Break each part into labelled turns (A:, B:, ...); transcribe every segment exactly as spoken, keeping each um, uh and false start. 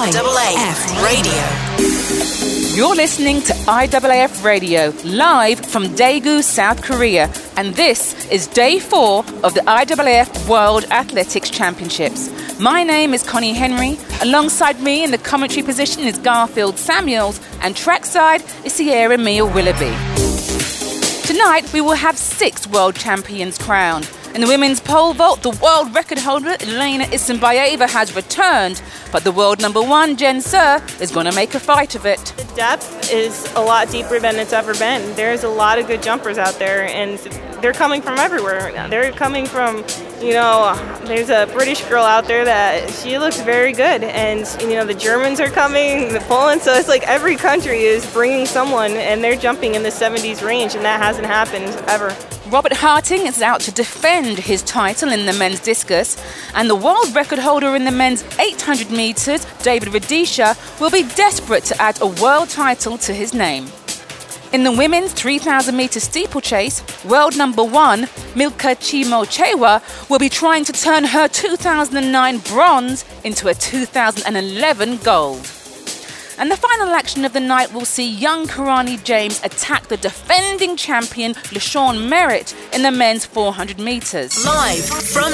A: I A A F Radio.
B: You're listening to I A A F Radio, live from Daegu, South Korea. And this is day four of the I A A F World Athletics Championships. My name is Connie Henry. Alongside me in the commentary position is Garfield Samuels. And trackside is Sierra Mia Willoughby. Tonight, we will have six world champions crowned. In the women's pole vault, the world record holder, Elena Isinbayeva, has returned. But the world number one, Jen Suh, is going to make a fight of it.
C: The depth is a lot deeper than it's ever been. There's a lot of good jumpers out there, and they're coming from everywhere. They're coming from, you know, there's a British girl out there that she looks very good. And, you know, the Germans are coming, the Poland. So it's like every country is bringing someone, and they're jumping in the seventies range, and that hasn't happened ever.
B: Robert Harting is out to defend his title in the men's discus, and the world record holder in the men's eight hundred metres, David Rudisha, will be desperate to add a world title to his name. In the women's three thousand metre steeplechase, world number one, Milka Chimochewa, will be trying to turn her two thousand nine bronze into a two thousand eleven gold. And the final action of the night will see young Karani James attack the defending champion LaShawn Merritt in the men's four hundred metres.
A: Live from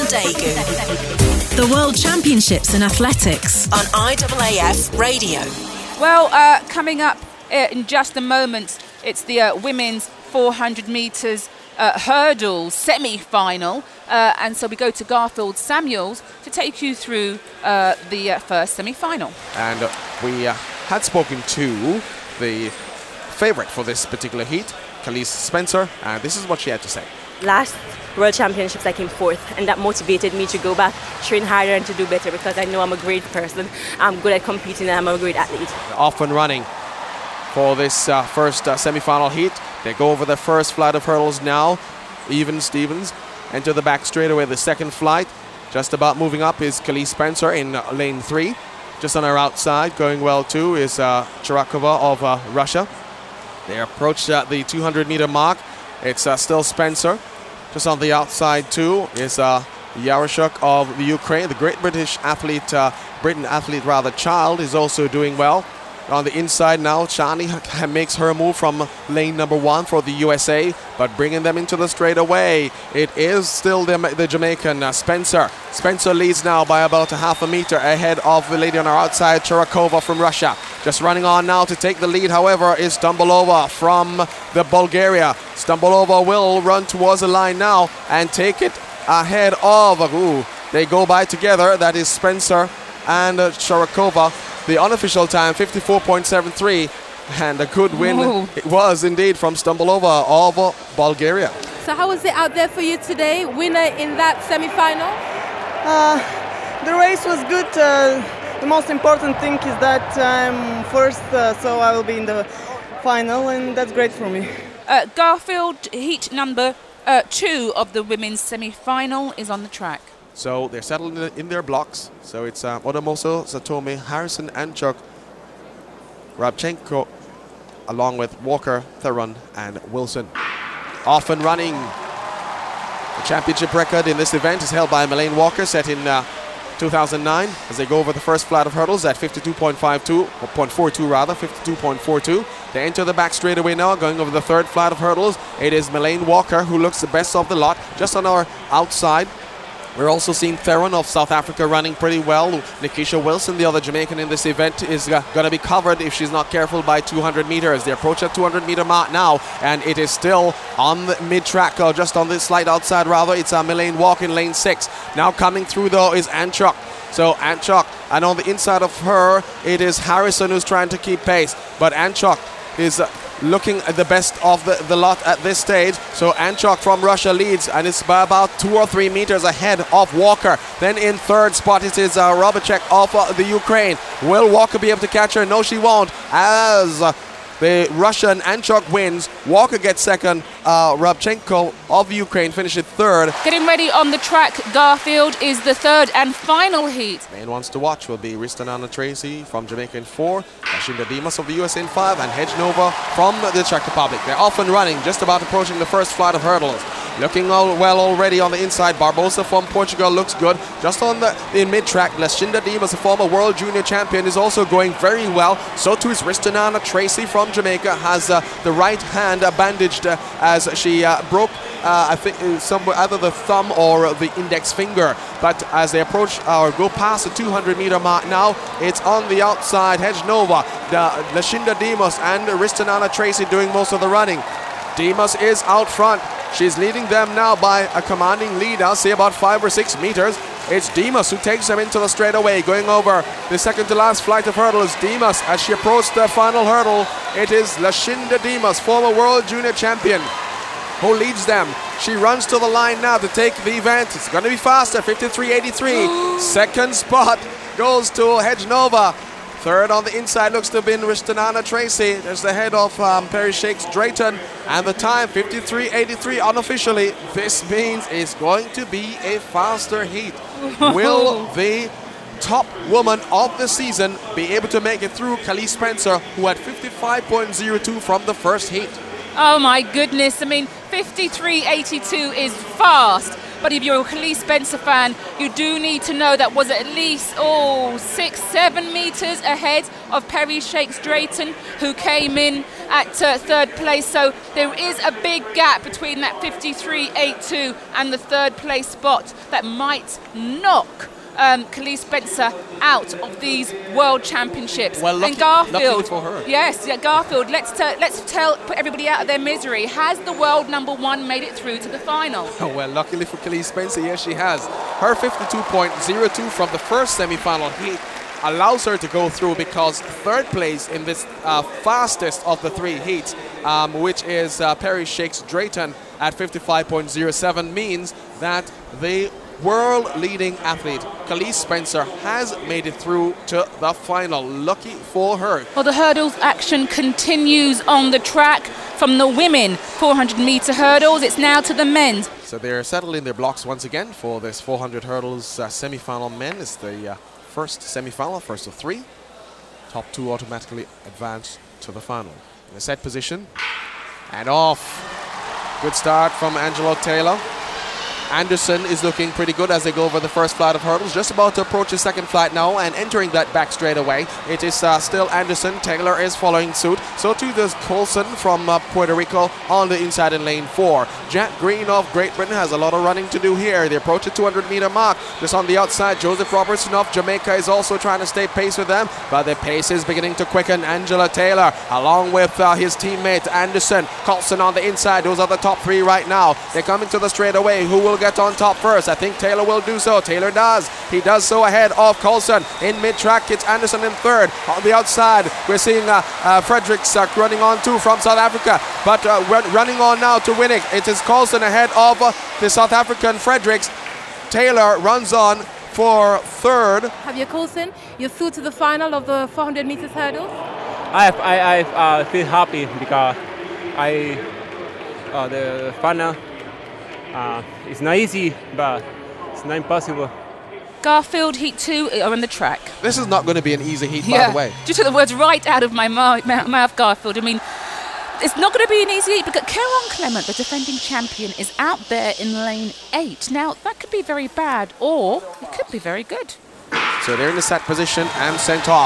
A: Daegu. The World Championships in Athletics on I A A F Radio.
B: Well, uh, coming up uh, in just a moment, it's the uh, women's four hundred metres uh, hurdle semi-final. Uh, and so we go to Garfield Samuels to take you through uh, the uh, first semi-final.
D: And uh, we uh, had spoken to the favourite for this particular heat, Khalees Spencer, and this is what she had to say.
E: Last World Championships I came fourth, and that motivated me to go back, train harder and to do better, because I know I'm a great person, I'm good at competing, and I'm a great athlete.
D: Off and running for this uh, first uh, semi-final heat. They go over the first flight of hurdles now. Even Stevens enter the back straightaway. The second flight, just about moving up, is Khalees Spencer in uh, lane three. Just on her outside, going well too, is uh, Charakova of uh, Russia. They approach uh, the two hundred meter mark. It's uh, still Spencer. Just on the outside too is uh, Yaroshuk of the Ukraine. The great British athlete, uh, Britain athlete rather, Child, is also doing well. On the inside now, Chani makes her move from lane number one for the U S A, but bringing them into the straightaway, it is still the, the Jamaican uh, Spencer. Spencer leads now by about a half a meter ahead of the lady on her outside, Charakova from Russia. Just running on now to take the lead, however, is Stambolova from the Bulgaria. Stambolova will run towards the line now and take it ahead of, ooh, they go by together. That is Spencer and uh, Charakova. The unofficial time, fifty-four point seven three, and a good win Ooh. It was indeed from Stambolova of Bulgaria.
F: So how was it out there for you today, winner in that semi-final?
G: Uh, the race was good. Uh, the most important thing is that I'm first, uh, so I will be in the final, and that's great for me.
B: Uh, Garfield, heat number uh, two of the women's semi-final is on the track.
D: So they're settled in, in their blocks. So it's uh, Odamoso, Satomi, Harrison, Anchuk, Rabchenko, along with Walker, Theron, and Wilson. Off and running. The championship record in this event is held by Melaine Walker, set in uh, two thousand nine, as they go over the first flight of hurdles at fifty-two point five two, or point four two rather, fifty-two point four two. They enter the back straightaway now, going over the third flight of hurdles. It is Melaine Walker who looks the best of the lot, just on our outside. We're also seeing Theron of South Africa running pretty well. Nikisha Wilson, the other Jamaican in this event, is uh, going to be covered if she's not careful by two hundred meters. They approach that two hundred meter mark now, and it is still on the mid-track, or just on this slight outside rather. It's uh, Melaine Walker in lane six. Now coming through though is Anchuk. So Anchuk, and on the inside of her, it is Harrison who's trying to keep pace. But Anchuk is uh, looking at the best of the, the lot at this stage. So Anchuk from Russia leads, and it's by about two or three meters ahead of Walker. Then in third spot it is uh, Robacek of uh, the Ukraine. Will Walker be able to catch her? No, she won't, as uh, the Russian Anchuk wins. Walker gets second. Uh, Rabchenko of Ukraine finishes third.
B: Getting ready on the track, Garfield, is the third and final heat.
D: Main ones to watch will be Ristanana Tracy from Jamaica in four, Ashinda Dimas of the U S A in five, and Hedge Nova from the Czech Republic. They're off and running, just about approaching the first flight of hurdles. looking all well already on the inside. Barbosa from Portugal looks good. Just on the in mid-track, Lashinda Dimas, a former World Junior Champion, is also going very well. So too is Ristanana Tracy from Jamaica, has uh, the right hand uh, bandaged uh, as she uh, broke, uh, I think, uh, somewhere either the thumb or the index finger. But as they approach or go past the two hundred meter mark now, it's on the outside. Hedgenova, the Lashinda Dimas and Ristanana Tracy doing most of the running. Dimas is out front. She's leading them now by a commanding lead, I'll say about five or six meters. It's Dimas who takes them into the straightaway, going over the second to last flight of hurdles. Dimas, as she approached the final hurdle, it is Lashinda Dimas, former World Junior Champion, who leads them. She runs to the line now to take the event. It's going to be faster, fifty-three eighty-three. Second spot goes to Hedgenova. Third on the inside looks to have been Ristanana Tracy. There's the head of um, Perry Shakes Drayton. And the time, fifty-three eighty-three unofficially. This means it's going to be a faster heat. Will the top woman of the season be able to make it through Kaliis Spencer, who had fifty-five point zero two from the first heat?
B: Oh my goodness, I mean, fifty-three eighty-two is fast. But if you're a Kaliis Spencer fan, you do need to know that was at least, oh, six, seven meters ahead of Perry Shakes Drayton, who came in at uh, third place. So there is a big gap between that fifty-three eighty-two and the third place spot that might knock Um, Kaliis Spencer out of these World Championships.
D: Well, lucky,
B: and Garfield,
D: for her.
B: yes, yeah, Garfield. Let's t- let's tell put everybody out of their misery. Has the world number one made it through to the final?
D: Oh, well, luckily for Kaliis Spencer, yes, she has. Her fifty-two point zero two from the first semi-final heat allows her to go through, because third place in this uh, fastest of the three heats, um, which is uh, Perry Shakes Drayton at fifty-five point zero seven, means that the world-leading athlete Kaliis Spencer has made it through to the final. Lucky for her.
B: Well, the hurdles action continues on the track from the women four hundred meter hurdles. It's now to the men's.
D: So they're settled in their blocks once again for this four hundred hurdles uh, semi-final men. It's the uh, first semi-final, first of three. Top two automatically advance to the final. In a set position and off. Good start from Angelo Taylor. Anderson is looking pretty good as they go over the first flight of hurdles. Just about to approach the second flight now and entering that back straightaway. It is uh, still Anderson. Taylor is following suit. So too does Colson from uh, Puerto Rico on the inside in lane four. Jack Green of Great Britain has a lot of running to do here. They approach the two hundred meter mark. Just on the outside, Joseph Robertson of Jamaica is also trying to stay pace with them, but the pace is beginning to quicken. Angela Taylor along with uh, his teammate Anderson. Colson on the inside. Those are the top three right now. They come into the straightaway. Who will get on top first? I think Taylor will do so. Taylor does. He does so ahead of Colson. In mid-track, it's Anderson in third. On the outside, we're seeing uh, uh, Fredericks uh, running on too from South Africa, but uh, run, running on now to win it. It is Colson ahead of uh, the South African Fredericks. Taylor runs on for third.
F: Javier Colson, you're through to the final of the four hundred meters hurdles.
H: I I, I uh, feel happy because I uh, the final. Uh, it's not easy, but it's not impossible.
B: Garfield, heat two are on the track.
D: This is not going to be an easy heat,
B: yeah.
D: by the way.
B: You took the words right out of my mouth, mouth, Garfield. I mean, it's not going to be an easy heat because Caron Clement, the defending champion, is out there in lane eight. Now, that could be very bad, or it could be very good.
D: So they're in the set position and sent off.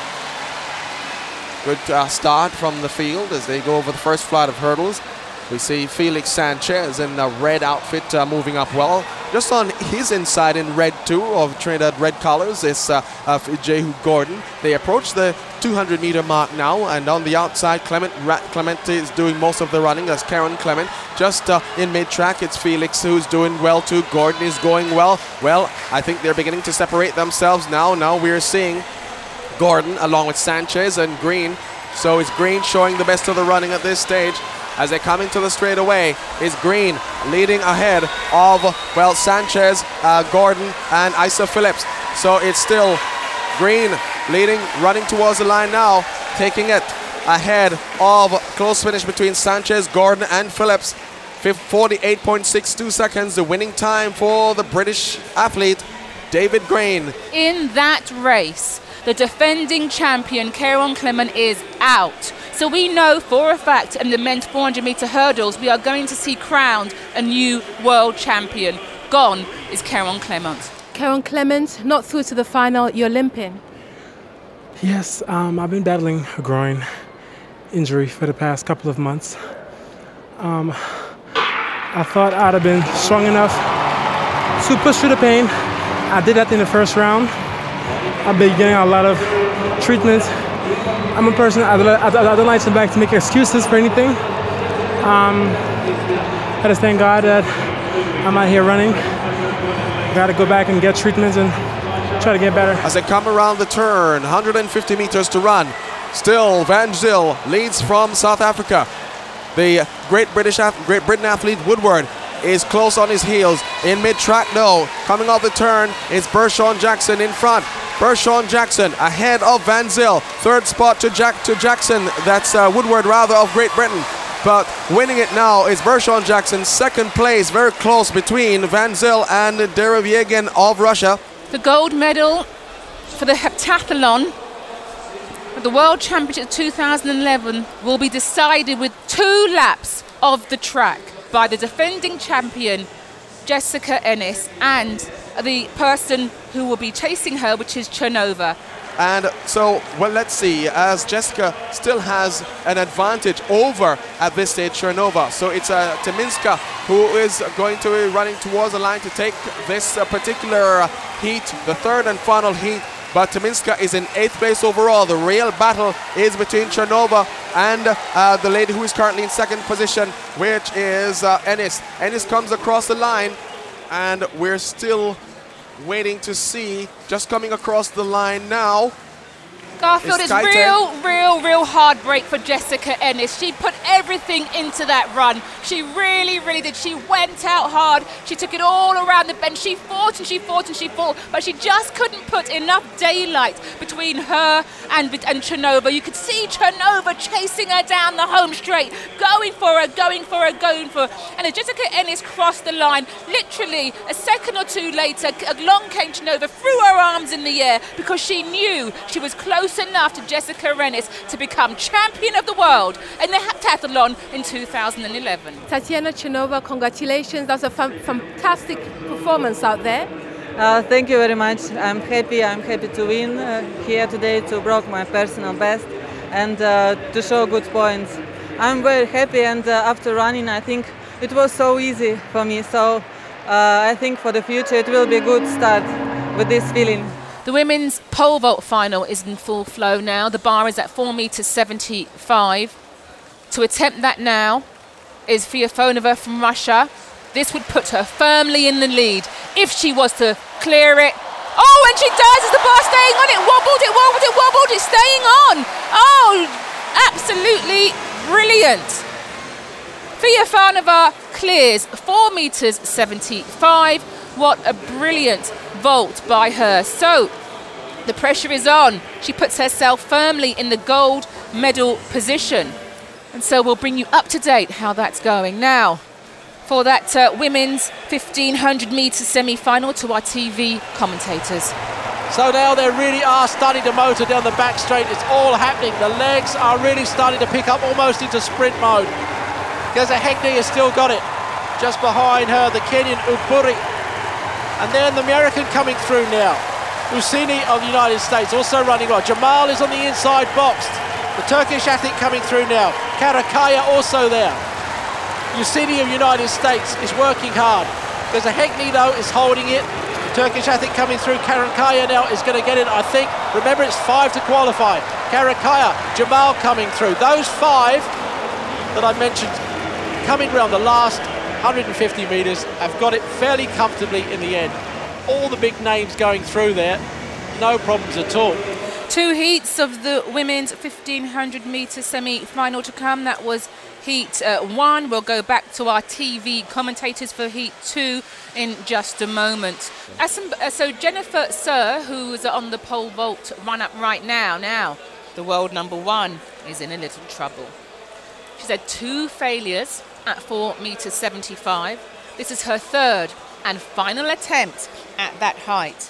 D: Good uh, start from the field as they go over the first flight of hurdles. We see Felix Sanchez in the red outfit uh, moving up well. Just on his inside in red too, of Trinidad red collars, is uh, uh, Jehu Gordon. They approach the two hundred meter mark now, and on the outside, Clement Ra- Clement is doing most of the running. That's Caron Clement. Just uh, in mid-track, it's Felix who's doing well too. Gordon is going well. Well, I think they're beginning to separate themselves now. Now we're seeing Gordon along with Sanchez and Green. So it's Green showing the best of the running at this stage. As they come into the straightaway, is Green leading ahead of, well, Sanchez, uh, Gordon, and Isa Phillips. So it's still Green leading, running towards the line now, taking it ahead of close finish between Sanchez, Gordon, and Phillips. forty-eight point six two seconds, the winning time for the British athlete, David Green.
B: In that race, the defending champion, Caron Clement, is out. So we know for a fact in the men's four hundred metre hurdles, we are going to see crowned a new world champion. Gone is Kerron Clement.
F: Kerron Clement, not through to the final, you're limping.
I: Yes, um, I've been battling a groin injury for the past couple of months. Um, I thought I'd have been strong enough to push through the pain. I did that in the first round. I've been getting a lot of treatment. I'm a person, I don't, I don't like to back to make excuses for anything. Um, I just thank God that I'm out here running. Got to go back and get treatments and try to get better.
D: As they come around the turn, one hundred fifty meters to run. Still, Van Zyl leads from South Africa. The Great British, Great Britain athlete Woodward is close on his heels. In mid-track though, coming off the turn, is Bershawn Jackson in front. Bershawn Jackson ahead of Van Zyl. Third spot to Jack to Jackson. That's uh, Woodward rather of Great Britain. But winning it now is Bershawn Jackson. Second place, very close between Van Zyl and Derevyagin of Russia.
B: The gold medal for the heptathlon at the World Championship two thousand eleven will be decided with two laps of the track by the defending champion Jessica Ennis and the person who will be chasing her, which is Chernova.
D: And so, well, let's see, as Jessica still has an advantage over, at this stage, Chernova. So it's uh, Tymińska who is going to be running towards the line to take this uh, particular heat, the third and final heat. But Tymińska is in eighth place overall. The real battle is between Chernova and uh, the lady who is currently in second position, which is uh, Ennis. Ennis comes across the line, and we're still waiting to see, just coming across the line now.
B: Garfield, it's real, real, real heartbreak for Jessica Ennis. She put everything into that run. She really, really did. She went out hard. She took it all around the bend. She fought and she fought and she fought, but she just couldn't put enough daylight between her and, and Chernova. You could see Chernova chasing her down the home straight, going for her, going for her, going for her. And as Jessica Ennis crossed the line, literally a second or two later, along came Chernova, threw her arms in the air because she knew she was close enough to Jessica Ennis to become champion of the world in the heptathlon in two thousand eleven.
F: Tatiana Chernova, congratulations. That's a fam- fantastic performance out there.
J: Uh, thank you very much. I'm happy. I'm happy to win uh, here today, to break my personal best and uh, to show good points. I'm very happy, and uh, after running, I think it was so easy for me. So uh, I think for the future it will be a good start with this feeling.
B: The women's pole vault final is in full flow now. The bar is at four meters seventy-five. To attempt that now is Fiafonova from Russia. This would put her firmly in the lead if she was to clear it. Oh, and she does! Is the bar staying on? It wobbled, it wobbled, it wobbled, it's staying on! Oh, absolutely brilliant. Fiafonova clears four meters seventy-five. What a brilliant vault by her. So the pressure is on. She puts herself firmly in the gold medal position. And so we'll bring you up to date how that's going. Now, for that uh, women's fifteen hundred metre semi-final, to our T V commentators.
K: So now they really are starting to motor down the back straight. It's all happening. The legs are really starting to pick up almost into sprint mode. Geza Hegde has still got it. Just behind her, the Kenyan Upuri. And then the American coming through now. Usini of the United States also running well. Jamal is on the inside boxed. The Turkish athlete coming through now. Karakaya also there. Usini of the United States is working hard. There's a Hegde though is holding it. The Turkish athlete coming through. Karakaya now is going to get it, I think. Remember, it's five to qualify. Karakaya, Jamal coming through. Those five that I mentioned coming around the last one hundred fifty metres have got it fairly comfortably in the end. All the big names going through there, no problems at all.
B: Two heats of the women's fifteen hundred metre semi-final to come. That was heat uh, one. We'll go back to our T V commentators for heat two in just a moment. Uh, some, uh, so Jennifer Sir, who's on the pole vault run-up right now, now the world number one is in a little trouble. She's had two failures at four meters seventy-five. This is her third and final attempt at that height.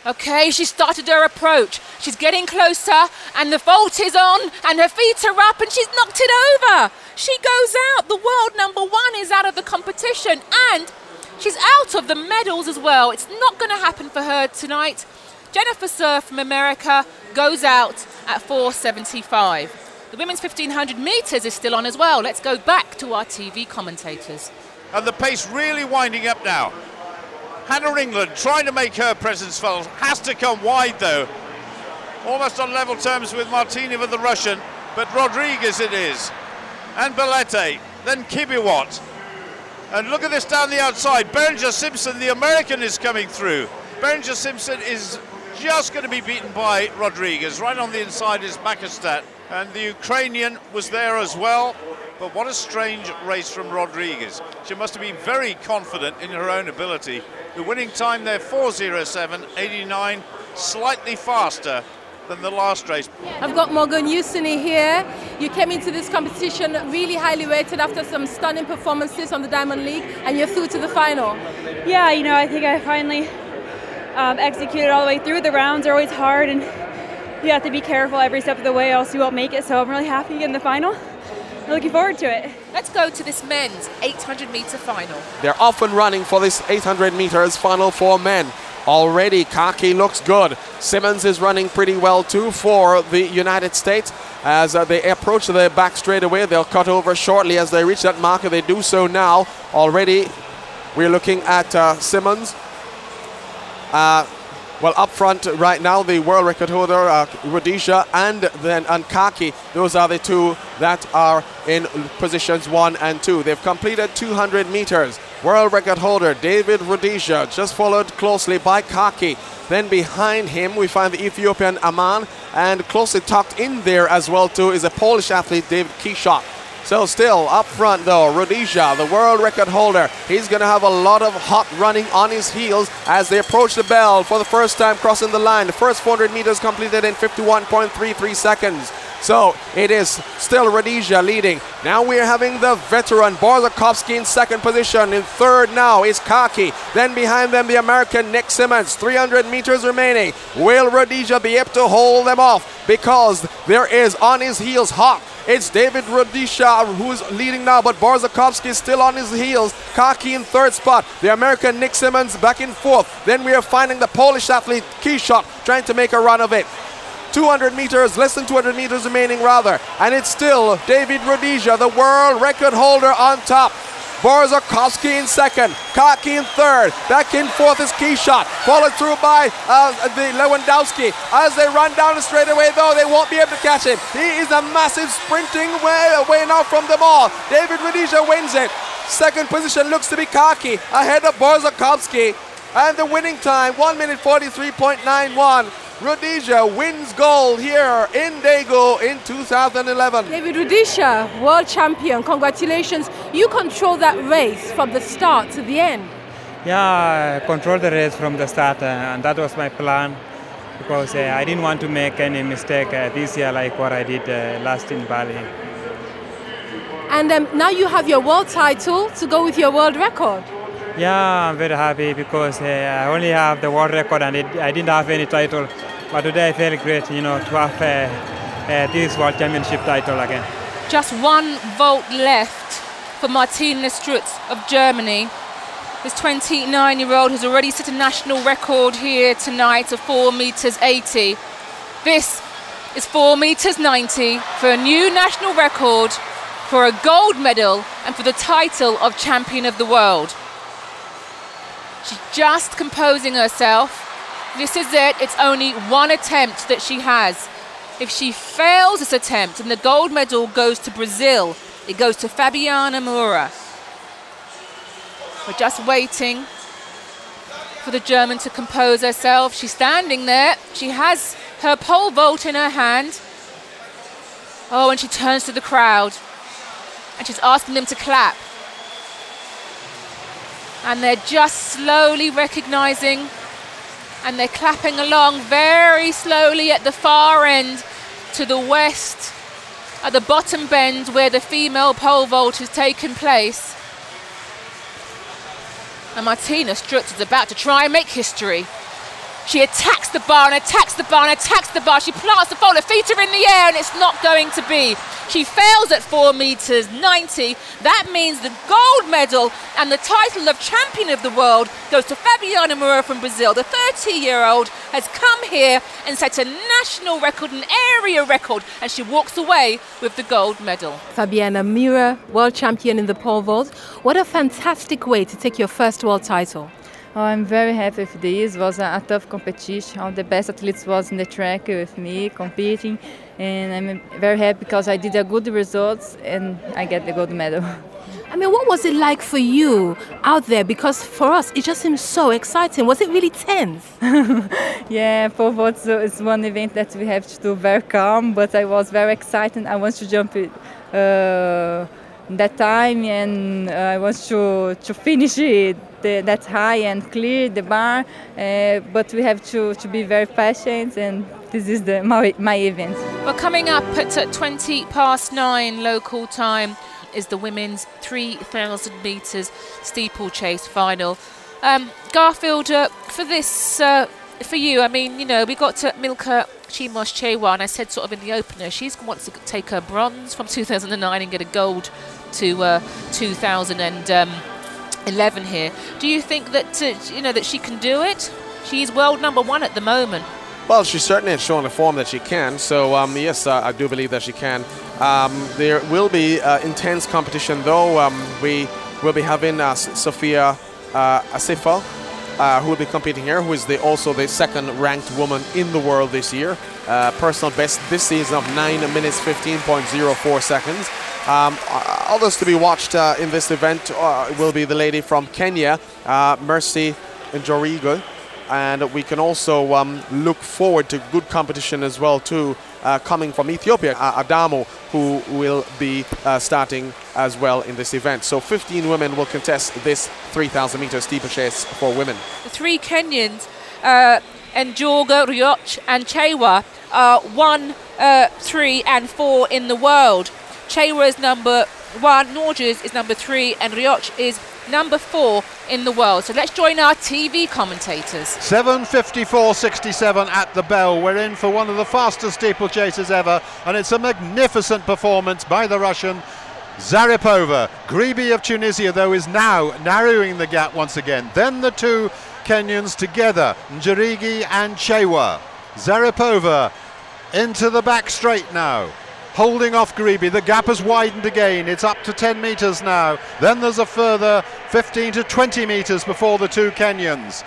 B: Okay, she started her approach. She's getting closer, and the vault is on, and her feet are up, and she's knocked it over. She goes out. The world number one is out of the competition, and she's out of the medals as well. It's not going to happen for her tonight. Jennifer Surf from America goes out at four seventy-five. The women's fifteen hundred metres is still on as well. Let's go back to our T V commentators.
L: And the pace really winding up now. Hannah England trying to make her presence felt, has to come wide though. Almost on level terms with Martinova, the Russian, but Rodriguez it is. And Belete, then Kibiwat. And look at this down the outside. Berenger Simpson, the American, is coming through. Berenger Simpson is just going to be beaten by Rodriguez. Right on the inside is Makastat. And the Ukrainian was there as well. But what a strange race from Rodriguez. She must have been very confident in her own ability. The winning time there, four oh seven eighty-nine, slightly faster than the last race.
F: I've got Morgan Usini here. You came into this competition really highly rated after some stunning performances on the Diamond League, and you're through to the final.
M: Yeah, you know, I think I finally um, executed all the way through. The rounds are always hard, and you have to be careful every step of the way, else you won't make it. So I'm really happy to get in the final. I'm looking forward to it.
B: Let's go to this men's eight hundred metre final.
D: They're off and running for this eight hundred metres final for men. Already Kaki looks good. Simmons is running pretty well too for the United States. As uh, they approach the back straight away, they'll cut over shortly as they reach that marker. They do so now. Already we're looking at uh, Simmons. Uh, Well, up front right now, the world record holder, uh, Rhodesia, and then and Kaki. Those are the two that are in positions one and two. They've completed two hundred meters. World record holder David Rhodesia, just followed closely by Kaki. Then behind him, we find the Ethiopian Aman, and closely tucked in there as well too is a Polish athlete, David Kishok. So still up front though, Rhodesia, the world record holder. He's going to have a lot of hot running on his heels as they approach the bell for the first time crossing the line. The first four hundred meters completed in fifty-one point three three seconds. So it is still Rhodesia leading. Now we're having the veteran Borzakovsky in second position. In third now is Kaki. Then behind them the American Nick Simmons. three hundred meters remaining. Will Rhodesia be able to hold them off? Because there is on his heels hot. It's David Rhodesia who's leading now, but Borzakovsky is still on his heels. Kaki in third spot. The American Nick Simmons back in fourth. Then we are finding the Polish athlete Kishok trying to make a run of it. two hundred meters, less than two hundred meters remaining rather. And it's still David Rhodesia, the world record holder on top. Borzakovsky in second, Kaki in third, back in fourth is Kishok, followed through by uh, the Lewandowski. As they run down the straightaway though, they won't be able to catch him. He is a massive sprinting way away now from them all. David Rhodesia wins it. Second position looks to be Kaki, ahead of Borzakovsky. And the winning time, one minute forty-three point nine one. Rhodesia wins gold here in Daegu in two thousand eleven.
F: David Rhodesia, world champion, congratulations. You controlled that race from the start to the end.
N: Yeah, I controlled the race from the start, uh, and that was my plan, because uh, I didn't want to make any mistake uh, this year like what I did uh, last in Bali.
F: And um, now you have your world title to go with your world record.
N: Yeah, I'm very happy because uh, I only have the world record and it, I didn't have any title. But today I feel great, you know, to have uh, uh, this world championship title again.
B: Just one vault left for Martina Strutz of Germany. This twenty-nine-year-old has already set a national record here tonight of four meters eighty. This is four meters ninety for a new national record, for a gold medal and for the title of champion of the world. She's just composing herself. This is it. It's only one attempt that she has. If she fails this attempt, then the gold medal goes to Brazil. It goes to Fabiana Moura. We're just waiting for the German to compose herself. She's standing there. She has her pole vault in her hand. Oh, and she turns to the crowd and she's asking them to clap. And they're just slowly recognizing, and they're clapping along very slowly at the far end to the west, at the bottom bend where the female pole vault has taken place. And Martina Strutz is about to try and make history. She attacks the bar and attacks the bar and attacks the bar. She plants the pole, her feet are in the air, and it's not going to be. She fails at four metres ninety. That means the gold medal and the title of champion of the world goes to Fabiana Moura from Brazil. The thirty-year-old has come here and set a national record, an area record, and she walks away with the gold medal.
F: Fabiana Moura, world champion in the pole vault. What a fantastic way to take your first world title.
O: Oh, I'm very happy with this. It was a, a tough competition. All the best athletes was in the track with me competing, and I'm very happy because I did a good results and I get the gold medal.
F: I mean, what was it like for you out there? Because for us, it just seems so exciting. Was it really tense?
O: Yeah, pole vault is one event that we have to do very calm, but I was very excited. I want to jump it. Uh, that time, and uh, I want to to finish it the, that high and clear the bar, uh, but we have to, to be very patient, and this is the my, my event.
B: Well, coming up at twenty past nine local time is the women's three thousand metres steeplechase final. Um, Garfield, uh, for this, uh, for you, I mean, you know, we got to Milka Chimos-Chewa, and I said sort of in the opener, she wants to take her bronze from two thousand nine and get a gold to uh, two thousand eleven here. Do you think that uh, you know that she can do it? She's world number one at the moment.
D: Well, she certainly has shown the form that she can. So um, yes, uh, I do believe that she can. Um, there will be uh, intense competition, though. Um, we will be having uh, Sophia uh, Asifa, uh, who will be competing here, who is the, also the second-ranked woman in the world this year. Uh, personal best this season of nine minutes fifteen point zero four seconds. Um, others to be watched uh, in this event uh, will be the lady from Kenya, uh, Mercy Njoroge, and we can also um, look forward to good competition as well too, uh, coming from Ethiopia, uh, Adamo, who will be uh, starting as well in this event. So fifteen women will contest this three thousand meter steeplechase for women.
B: The three Kenyans, uh, Njoroge, Rioch and Chewa, are one, uh, three and four in the world. Chewa is number one, Norges is number three, and Rioch is number four in the world. So let's join our T V commentators.
L: seven fifty-four sixty-seven at the bell. We're in for one of the fastest steeplechases ever, and it's a magnificent performance by the Russian Zaripova. Gribi of Tunisia, though, is now narrowing the gap once again. Then the two Kenyans together, Njoroge and Chewa. Zaripova into the back straight now, holding off Gribi. The gap has widened again. It's up to ten metres now. Then there's a further fifteen to twenty metres before the two Kenyans.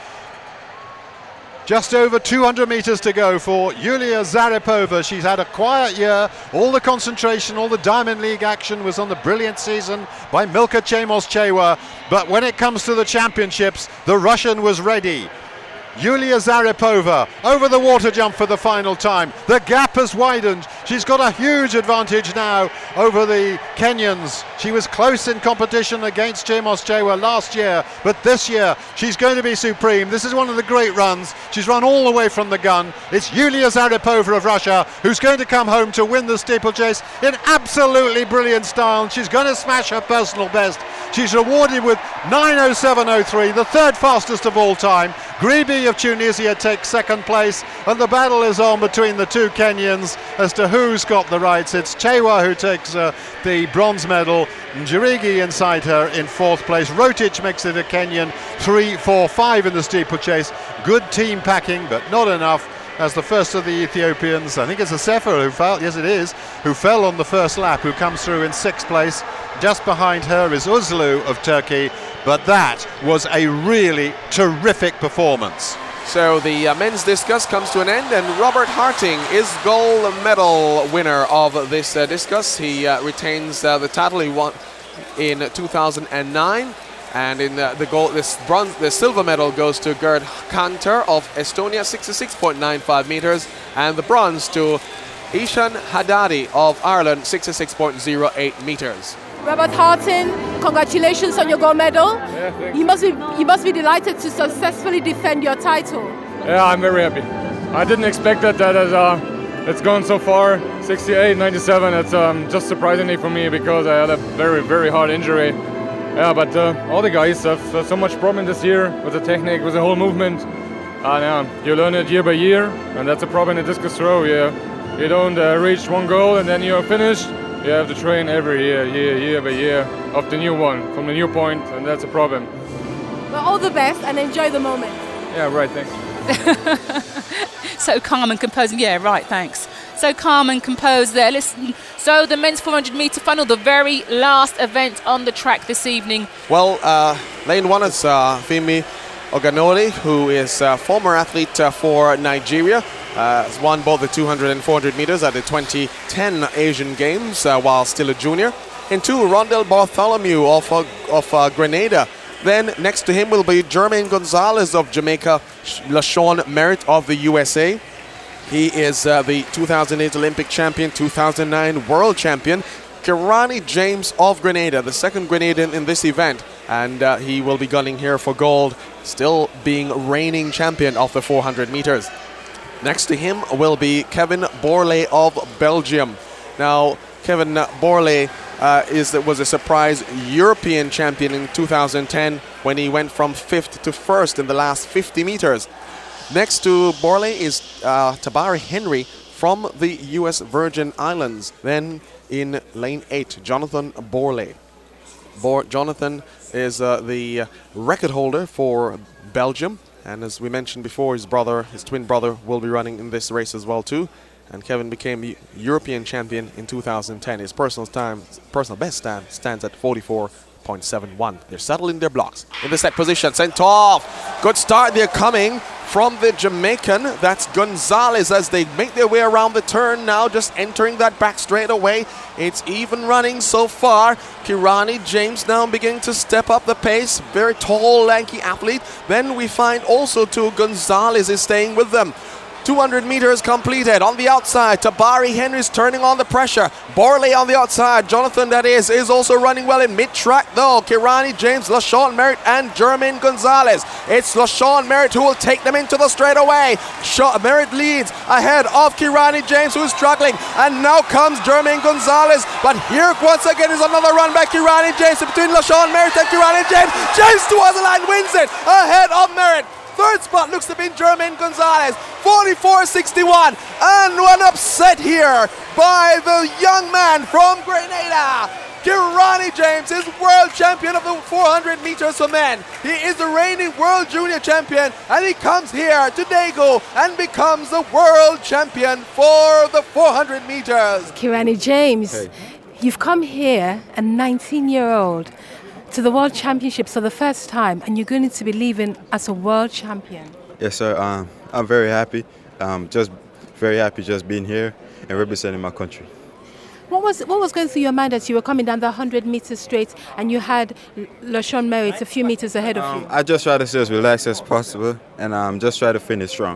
L: Just over two hundred metres to go for Yulia Zaripova. She's had a quiet year. All the concentration, all the Diamond League action was on the brilliant season by Milka Chimos-Chewa. But when it comes to the championships, the Russian was ready. Yulia Zaripova over the water jump for the final time. The gap has widened. She's got a huge advantage now over the Kenyans. She was close in competition against Chimos-Chewa last year, but this year she's going to be supreme. This is one of the great runs. She's run all the way from the gun. It's Yulia Zaripova of Russia who's going to come home to win the steeplechase in absolutely brilliant style. She's going to smash her personal best. She's rewarded with nine oh seven oh three, the third fastest of all time. Gribi of Tunisia takes second place, and the battle is on between the two Kenyans as to who's got the rights. It's Chewa who takes uh, the bronze medal, Njoroge inside her in fourth place. Rotich makes it a Kenyan three four five in the steeplechase. Good team packing, but not enough, as the first of the Ethiopians, I think it's Asefa who fell, yes it is, who fell on the first lap, who comes through in sixth place. Just behind her is Uzlu of Turkey, but that was a really terrific performance.
D: So the uh, men's discus comes to an end, and Robert Harting is gold medal winner of this uh, discus. He uh, retains uh, the title he won in two thousand nine, and in uh, the gold, this bronze, the silver medal goes to Gerd Kanter of Estonia, sixty-six point nine five meters, and the bronze to Ishan Haddadi of Ireland, sixty-six point zero eight meters.
F: Robert Harting, congratulations on your gold medal.
P: Yeah,
F: you must be you must be delighted to successfully defend your title.
P: Yeah, I'm very happy. I didn't expect that that is, uh, it's gone so far. sixty-eight ninety-seven. It's um, just surprisingly for me because I had a very very hard injury. Yeah, but uh, all the guys have uh, so much problem this year with the technique, with the whole movement. And uh, you learn it year by year, and that's a problem in discus throw. Yeah, you don't uh, reach one goal and then you're finished. You have to train every year, year, year by year, of the new one, from the new point, and that's a problem.
F: Well, all the best and enjoy the moment.
P: Yeah, right, thanks.
B: So calm and composed. Yeah, right, thanks. So calm and composed there. Listen, so the men's four hundred metre final, the very last event on the track this evening.
D: Well, uh, lane one is uh, Femi Oganoli, who is a former athlete uh, for Nigeria. Uh, has won both the two hundred and four hundred meters at the twenty ten Asian Games uh, while still a junior. In two, Rondell Bartholomew of, uh, of uh, Grenada. Then next to him will be Jermaine Gonzalez of Jamaica, LaShawn Merritt of the U S A. He is uh, the two thousand eight Olympic champion, two thousand nine world champion. Kirani James of Grenada, the second Grenadian in this event. And uh, he will be gunning here for gold, still being reigning champion of the four hundred meters. Next to him will be Kevin Borlée of Belgium. Now, Kevin Borlée uh, is, was a surprise European champion in two thousand ten when he went from fifth to first in the last fifty meters. Next to Borlée is uh, Tabari Henry from the U S Virgin Islands. Then in lane eight, Jonathan Borlée. Bor Jonathan is uh, the record holder for Belgium. And as we mentioned before, his brother, his twin brother, will be running in this race as well too. And Kevin became European champion in two thousand ten. His personal time, personal best time stands at forty-four point seven one. They're settled in their blocks. In the set position, sent off. Good start there coming from the Jamaican. That's Gonzalez as they make their way around the turn now, just entering that back straight away. It's even running so far. Kirani James now beginning to step up the pace. Very tall, lanky athlete. Then we find also too Gonzalez is staying with them. two hundred meters completed. On the outside, Tabari Henry's turning on the pressure. Borlée on the outside. Jonathan, that is, is also running well in mid-track though. Kirani James, LaShawn Merritt and Jermaine Gonzalez. It's LaShawn Merritt who will take them into the straightaway. Merritt leads ahead of Kirani James, who is struggling. And now comes Jermaine Gonzalez. But here once again is another run by Kirani James between LaShawn Merritt and Kirani James. James towards the line wins it ahead of Merritt. Third spot looks to be Jermaine Gonzalez, forty-four sixty-one. And one upset here by the young man from Grenada. Kirani James is world champion of the four hundred meters for men. He is the reigning world junior champion, and he comes here to Daegu and becomes the world champion for the four hundred meters.
F: Kirani James,
Q: Hey.
F: you've come here, a nineteen-year-old, to the World Championships for the first time, and you're going to be leaving as a world champion.
Q: Yes, sir. Um, I'm very happy. Um, just very happy just being here and representing my country.
F: What was what was going through your mind as you were coming down the one hundred meters straight and you had LaShawn Merritt a few meters ahead of
Q: Um,
F: you?
Q: I just try to stay as relaxed as possible and um, just try to finish strong.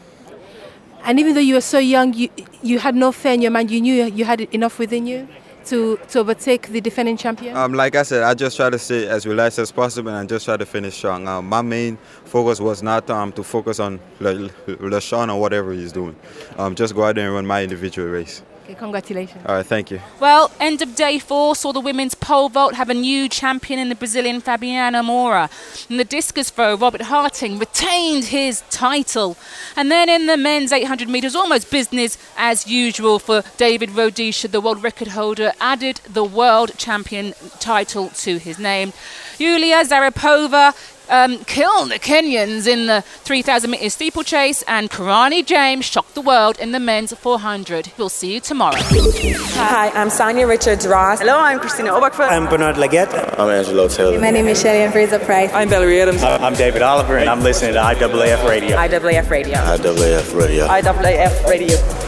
F: And even though you were so young, you you had no fear in your mind. You knew you had enough within you to, to overtake the defending champion?
Q: Um, like I said, I just try to stay as relaxed as possible and just try to finish strong. Um, my main focus was not um, to focus on Le- Le- LaShawn or whatever he's doing. Um, just go out there and run my individual race.
F: Okay, congratulations.
Q: All right, thank you.
B: Well, end of day four saw the women's pole vault have a new champion in the Brazilian Fabiana Moura. In the discus throw, Robert Harting retained his title. And then in the men's eight hundred metres, almost business as usual for David Rudisha, the world record holder, added the world champion title to his name. Yulia Zarapova Um, killed the Kenyans in the three thousand metre steeplechase, and Kirani James shocked the world in the men's four hundred. We'll see you tomorrow.
R: Hi, I'm Sonia Richards Ross. Hello, I'm Christina Oberkfeld.
S: I'm Bernard Leggett. I'm Angelo Taylor.
R: My name is Shelley Fraser Price.
S: I'm Valerie Adams. I'm David Oliver, and I'm listening to I A A F Radio.
R: I A A F Radio.
S: I A A F Radio.
R: I A A F Radio.